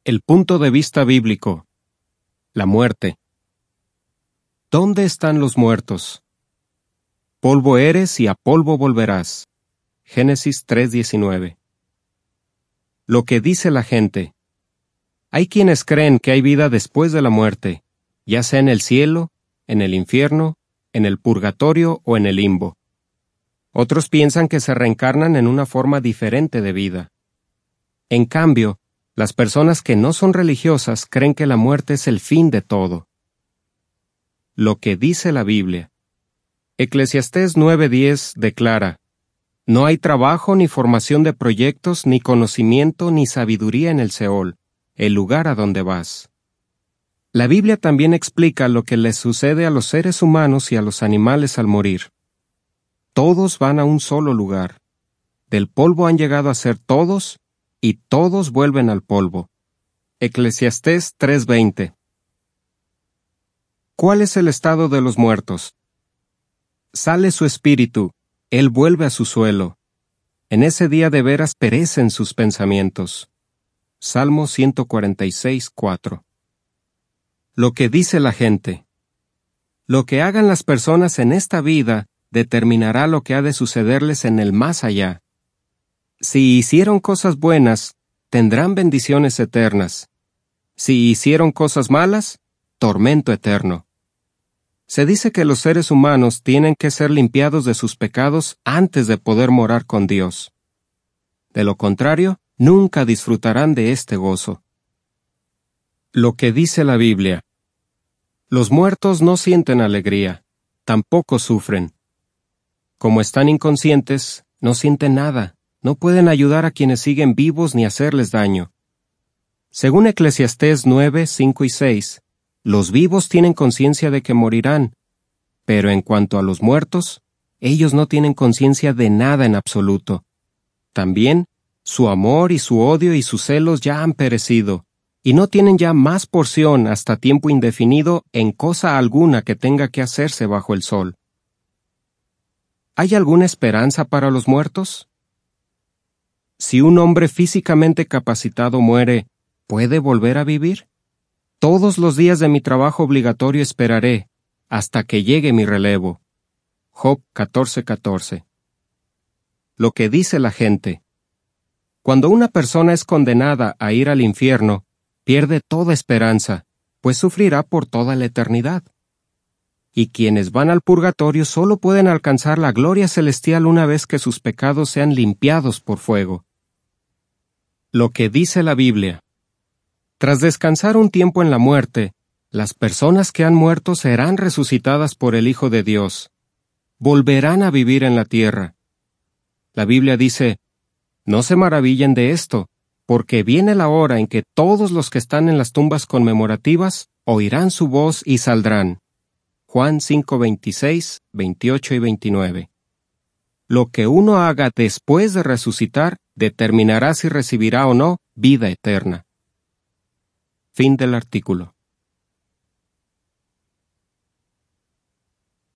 El punto de vista bíblico. La muerte. ¿Dónde están los muertos? Polvo eres y a polvo volverás. Génesis 3:19. Lo que dice la gente. Hay quienes creen que hay vida después de la muerte, ya sea en el cielo, en el infierno, en el purgatorio o en el limbo. Otros piensan que se reencarnan en una forma diferente de vida. En cambio, las personas que no son religiosas creen que la muerte es el fin de todo. Lo que dice la Biblia. Eclesiastés 9:10 declara: No hay trabajo ni formación de proyectos, ni conocimiento, ni sabiduría en el Seol, el lugar a donde vas. La Biblia también explica lo que les sucede a los seres humanos y a los animales al morir. Todos van a un solo lugar. Del polvo han llegado a ser todos, y todos vuelven al polvo. Eclesiastés 3:20. ¿Cuál es el estado de los muertos? Sale su espíritu, él vuelve a su suelo. En ese día de veras perecen sus pensamientos. Salmo 146:4. Lo que dice la gente. Lo que hagan las personas en esta vida determinará lo que ha de sucederles en el más allá. Si hicieron cosas buenas, tendrán bendiciones eternas. Si hicieron cosas malas, tormento eterno. Se dice que los seres humanos tienen que ser limpiados de sus pecados antes de poder morar con Dios. De lo contrario, nunca disfrutarán de este gozo. Lo que dice la Biblia. Los muertos no sienten alegría, tampoco sufren. Como están inconscientes, no sienten nada. No pueden ayudar a quienes siguen vivos ni hacerles daño. Según Eclesiastés 9:5 y 6, los vivos tienen conciencia de que morirán, pero en cuanto a los muertos, ellos no tienen conciencia de nada en absoluto. También, su amor y su odio y sus celos ya han perecido, y no tienen ya más porción hasta tiempo indefinido en cosa alguna que tenga que hacerse bajo el sol. ¿Hay alguna esperanza para los muertos? Si un hombre físicamente capacitado muere, ¿puede volver a vivir? Todos los días de mi trabajo obligatorio esperaré, hasta que llegue mi relevo. Job 14:14. Lo que dice la gente. Cuando una persona es condenada a ir al infierno, pierde toda esperanza, pues sufrirá por toda la eternidad. Y quienes van al purgatorio solo pueden alcanzar la gloria celestial una vez que sus pecados sean limpiados por fuego. Lo que dice la Biblia. Tras descansar un tiempo en la muerte, las personas que han muerto serán resucitadas por el Hijo de Dios. Volverán a vivir en la tierra. La Biblia dice, no se maravillen de esto, porque viene la hora en que todos los que están en las tumbas conmemorativas oirán su voz y saldrán. Juan 5:26, 28 y 29. Lo que uno haga después de resucitar determinará si recibirá o no vida eterna. Fin del artículo.